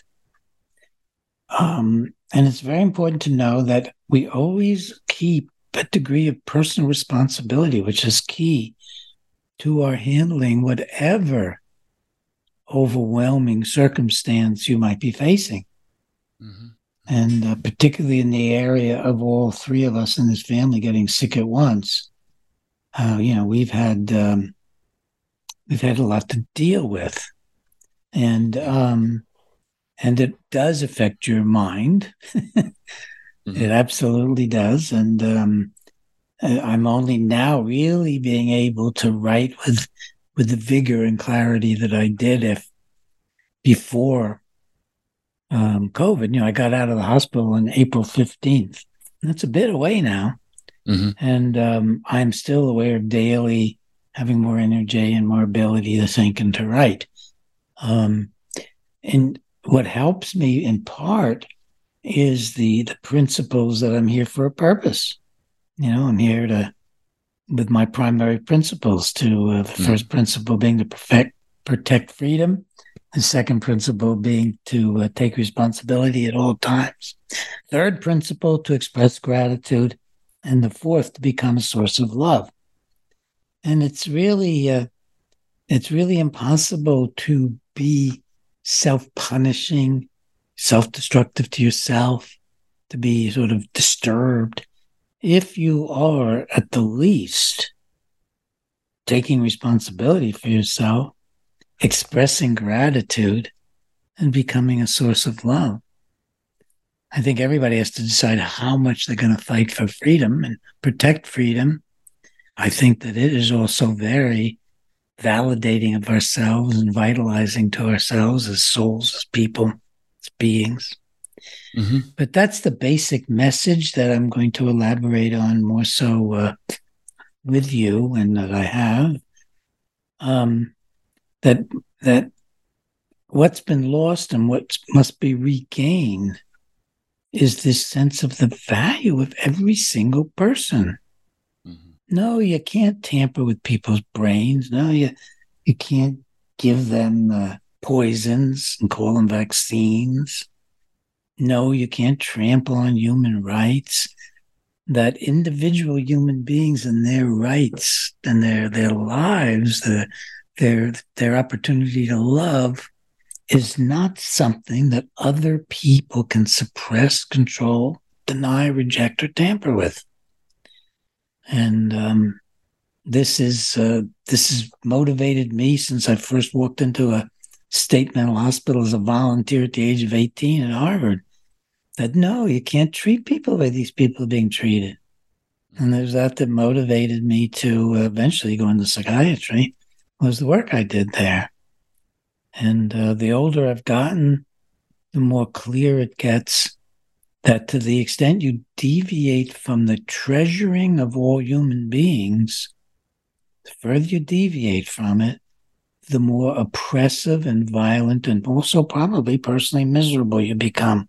Um, and it's very important to know that we always keep a degree of personal responsibility, which is key to our handling whatever overwhelming circumstance you might be facing. Mm-hmm. And uh, particularly in the area of all three of us in this family getting sick at once, uh, you know, we've had um, we've had a lot to deal with, and um, and it does affect your mind. Mm-hmm. It absolutely does, and um, I'm only now really being able to write with with the vigor and clarity that I did if before um, COVID. You know, I got out of the hospital on April fifteenth. That's a bit away now. Mm-hmm. And um, I'm still aware of daily having more energy and more ability to think and to write. Um, and what helps me in part is the, the principles that I'm here for a purpose. You know, I'm here to, with my primary principles to, uh, the mm-hmm. first principle being to perfect, protect freedom. The second principle being to uh, take responsibility at all times. Third principle, to express gratitude. And the fourth, to become a source of love. And it's really, uh, it's really impossible to be self-punishing, self-destructive to yourself, to be sort of disturbed, if you are at the least taking responsibility for yourself, expressing gratitude, and becoming a source of love. I think everybody has to decide how much they're going to fight for freedom and protect freedom. I think that it is also very validating of ourselves and vitalizing to ourselves as souls, as people, as beings. Mm-hmm. But that's the basic message that I'm going to elaborate on more so uh, with you, and that I have. Um, that that what's been lost and what must be regained is this sense of the value of every single person. Mm-hmm. No, you can't tamper with people's brains. No, you you can't give them uh, poisons and call them vaccines. No, you can't trample on human rights. That individual human beings and their rights and their their lives, their their their opportunity to love, is not something that other people can suppress, control, deny, reject, or tamper with. And um, this is uh, this has motivated me since I first walked into a state mental hospital as a volunteer at the age of eighteen at Harvard. That no, you can't treat people the way these people are being treated. And there's that that motivated me to eventually go into psychiatry, was the work I did there. And uh, the older I've gotten, the more clear it gets that to the extent you deviate from the treasuring of all human beings, the further you deviate from it, the more oppressive and violent and also probably personally miserable you become.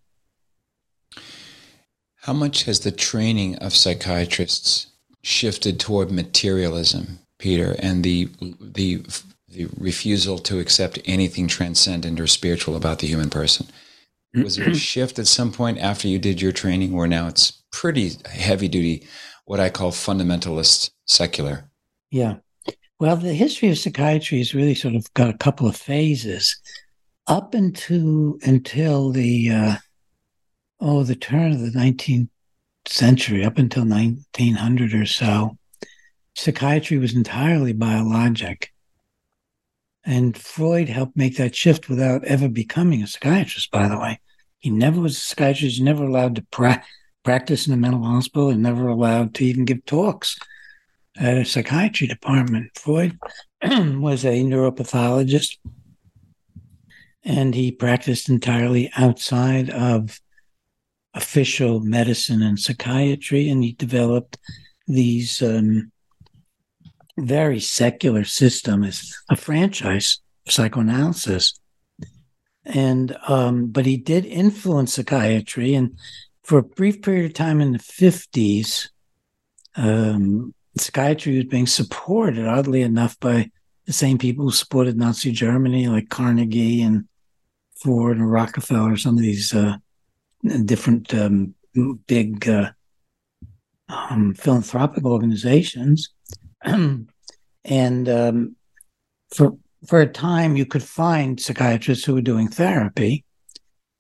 How much has the training of psychiatrists shifted toward materialism, Peter, and the the the refusal to accept anything transcendent or spiritual about the human person? Was there a shift at some point after you did your training where now it's pretty heavy duty, what I call fundamentalist secular? Yeah. Well, the history of psychiatry has really sort of got a couple of phases. Up into until the uh, oh the turn of the nineteenth century, up until nineteen hundred or so, psychiatry was entirely biologic. And Freud helped make that shift without ever becoming a psychiatrist, by the way. He never was a psychiatrist, never allowed to pra- practice in a mental hospital, and never allowed to even give talks at a psychiatry department. Freud was a neuropathologist, and he practiced entirely outside of official medicine and psychiatry, and he developed these um, very secular system as a franchise of psychoanalysis. And um, but he did influence psychiatry, and for a brief period of time in the fifties, um, psychiatry was being supported, oddly enough, by the same people who supported Nazi Germany, like Carnegie and Ford and Rockefeller, some of these uh, different um, big uh, um, philanthropic organizations. And um, for for a time, you could find psychiatrists who were doing therapy,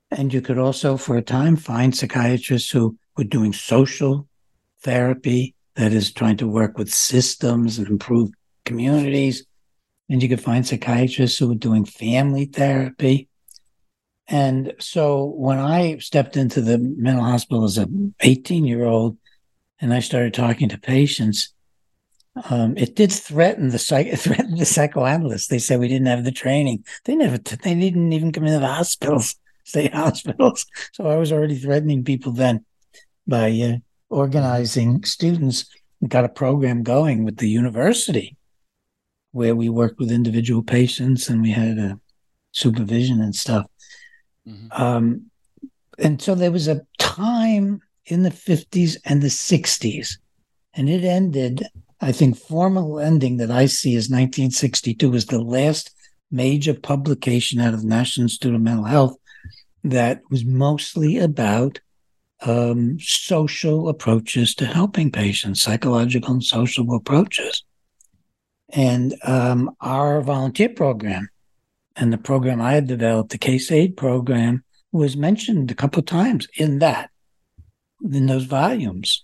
And you could also, for a time, find psychiatrists who were doing social therapy, that is trying to work with systems and improve communities. And you could find psychiatrists who were doing family therapy. And so when I stepped into the mental hospital as an eighteen-year-old and I started talking to patients, um, it did threaten the psych- it threatened the psychoanalysts. They said we didn't have the training. They never, t- they didn't even come into the hospitals, state hospitals. So I was already threatening people then by uh, organizing students. We got a program going with the university where we worked with individual patients and we had a supervision and stuff. Mm-hmm. Um, and so there was a time in the fifties and the sixties, and it ended, I think, formal ending that I see as nineteen sixty-two was the last major publication out of the National Institute of Mental Health that was mostly about um, social approaches to helping patients, psychological and social approaches. And um, our volunteer program and the program I had developed, the Case Aid program, was mentioned a couple of times in that, in those volumes,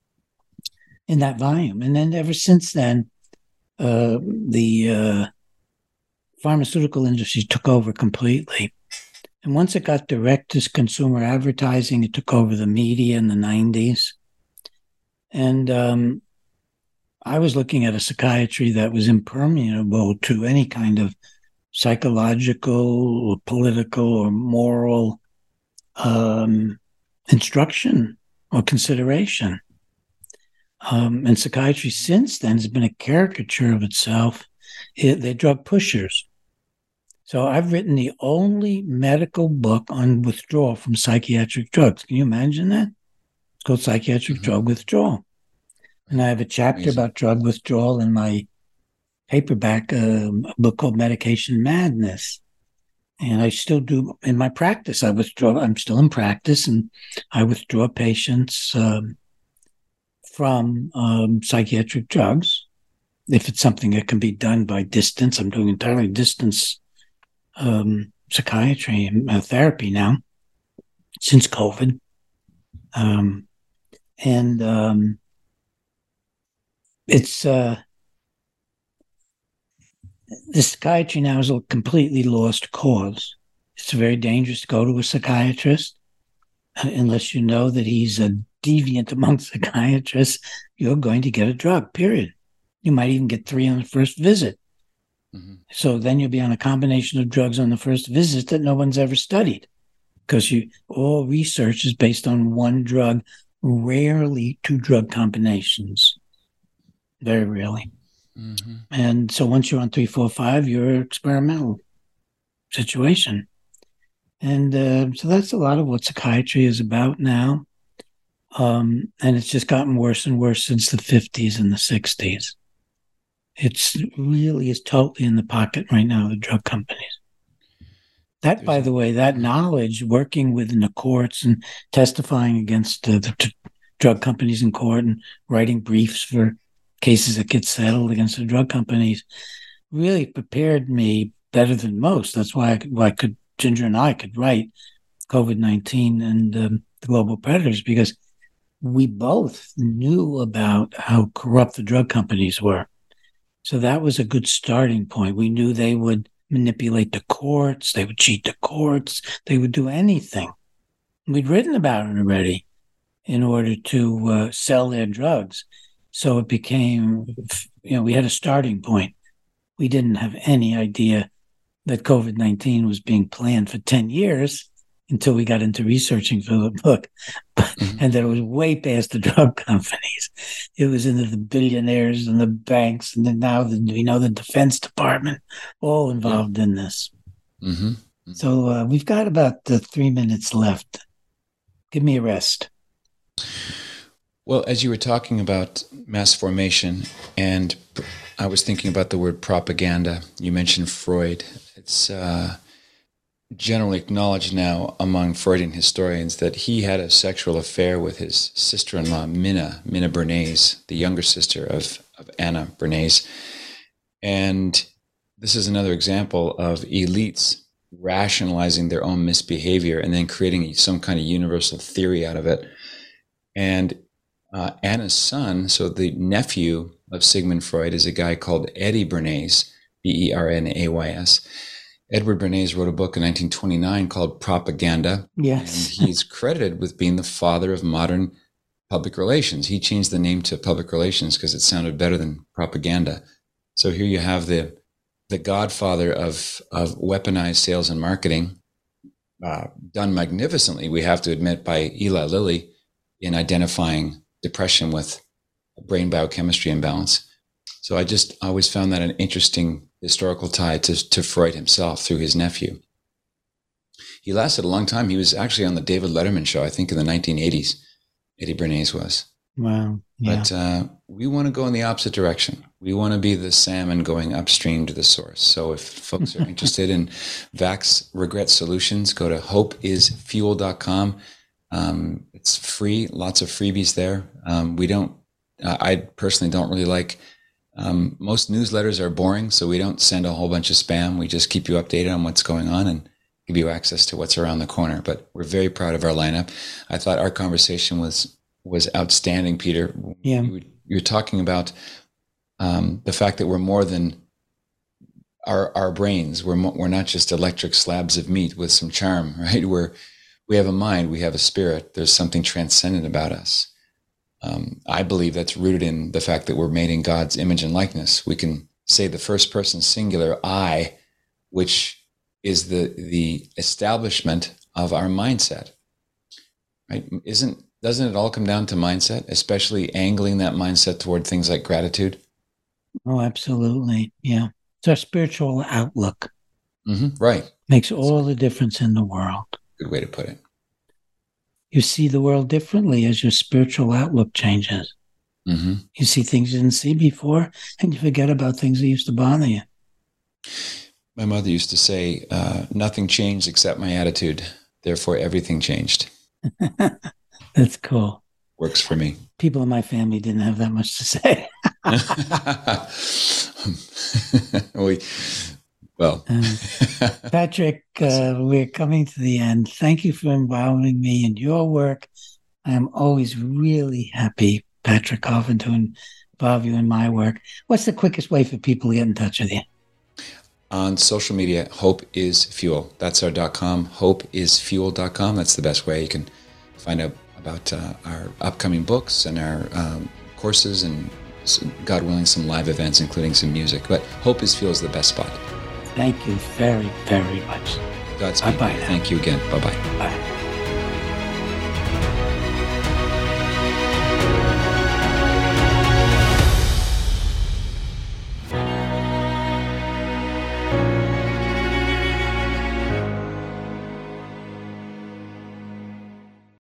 in that volume. And then ever since then, uh, the uh, pharmaceutical industry took over completely. And once it got direct to consumer advertising, it took over the media in the nineties. And um, I was looking at a psychiatry that was impermeable to any kind of psychological or political or moral um, instruction or consideration. Um, and psychiatry since then has been a caricature of itself. It, they're drug pushers. So I've written the only medical book on withdrawal from psychiatric drugs. Can you imagine that? It's called Psychiatric mm-hmm. Drug Withdrawal. And I have a chapter Amazing. About drug withdrawal in my paperback, uh, a book called Medication Madness. And I still do, in my practice, I withdraw, I'm still in practice, and I withdraw patients um, from um, psychiatric drugs. If it's something that can be done by distance, I'm doing entirely distance um, psychiatry and uh, therapy now, since COVID. Um, and um, it's, uh, the psychiatry now is a completely lost cause. It's very dangerous to go to a psychiatrist uh, unless you know that he's a deviant among psychiatrists. You're going to get a drug, period. You might even get three on the first visit. Mm-hmm. So then you'll be on a combination of drugs on the first visit that no one's ever studied, because you all research is based on one drug, rarely two drug combinations. Very rarely. Mm-hmm. And so once you're on three, four, five, you're an experimental situation. And uh, so that's a lot of what psychiatry is about now. Um, and it's just gotten worse and worse since the fifties and the sixties. It's really is totally in the pocket right now of the drug companies. That, There's by the way, that knowledge, working within the courts and testifying against uh, the t- drug companies in court and writing briefs for cases that get settled against the drug companies, really prepared me better than most. That's why I, why I could, Ginger and I could write COVID nineteen and um, the Global Predators, because we both knew about how corrupt the drug companies were. So that was a good starting point. We knew they would manipulate the courts, they would cheat the courts, they would do anything. We'd written about it already in order to uh, sell their drugs. So it became, you know, we had a starting point. We didn't have any idea that COVID nineteen was being planned for ten years until we got into researching for the book. Mm-hmm. And that it was way past the drug companies. It was into the billionaires and the banks, and then now the, we know the Defense Department, all involved yeah. in this. Mm-hmm. Mm-hmm. So uh, we've got about uh, three minutes left. Give me a rest. Well, as you were talking about mass formation, and I was thinking about the word propaganda, you mentioned Freud. It's uh, generally acknowledged now among Freudian historians that he had a sexual affair with his sister-in-law, Minna, Minna Bernays, the younger sister of, of Anna Bernays. And this is another example of elites rationalizing their own misbehavior and then creating some kind of universal theory out of it. And uh, Anna's son, so the nephew of Sigmund Freud, is a guy called Eddie Bernays, B E R N A Y S. Edward Bernays wrote a book in nineteen twenty-nine called Propaganda. Yes. And he's credited with being the father of modern public relations. He changed the name to public relations because it sounded better than propaganda. So here you have the the godfather of, of weaponized sales and marketing, uh, done magnificently, we have to admit, by Eli Lilly in identifying depression with brain biochemistry imbalance. So I just always found that an interesting historical tie to, to Freud himself through his nephew. He lasted a long time. He was actually on the David Letterman show, I think in the nineteen eighties, Eddie Bernays was. Wow. Yeah. But uh, we want to go in the opposite direction. We want to be the salmon going upstream to the source. So if folks are interested in Vax Regret Solutions, go to hope is fuel dot com. Um, it's free, lots of freebies there. Um, we don't, uh, I personally don't really like, um, most newsletters are boring, so we don't send a whole bunch of spam. We just keep you updated on what's going on and give you access to what's around the corner. But we're very proud of our lineup. I thought our conversation was was outstanding, Peter. Yeah. You, you're talking about um, the fact that we're more than our our brains. We're mo- we're not just electric slabs of meat with some charm, right? We're we have a mind, we have a spirit. There's something transcendent about us. Um, I believe that's rooted in the fact that we're made in God's image and likeness. We can say the first person singular I, which is the the establishment of our mindset, right? Isn't doesn't it all come down to mindset, especially angling that mindset toward things like gratitude? Oh, absolutely. Yeah. It's our spiritual outlook. Mm-hmm. Right. Makes all the difference in the world. Good way to put it. You see the world differently as your spiritual outlook changes. Mm-hmm. You see things you didn't see before, and you forget about things that used to bother you. My mother used to say, uh, nothing changed except my attitude. Therefore, everything changed. That's cool. Works for me. People in my family didn't have that much to say. we, well. uh, Patrick, uh, we're coming to the end. Thank you for involving me in your work. I am always really happy, Patrick Coffin, to involve you in my work. What's the quickest way for people to get in touch with you? On social media, Hope is Fuel. That's our .com, hope is fuel dot com. That's the best way. You can find out about uh, our upcoming books and our um, courses and, God willing, some live events, including some music. But Hope is Fuel is the best spot. Thank you very, very much. Godspeed. Bye-bye now. Thank you again. Bye-bye. Bye.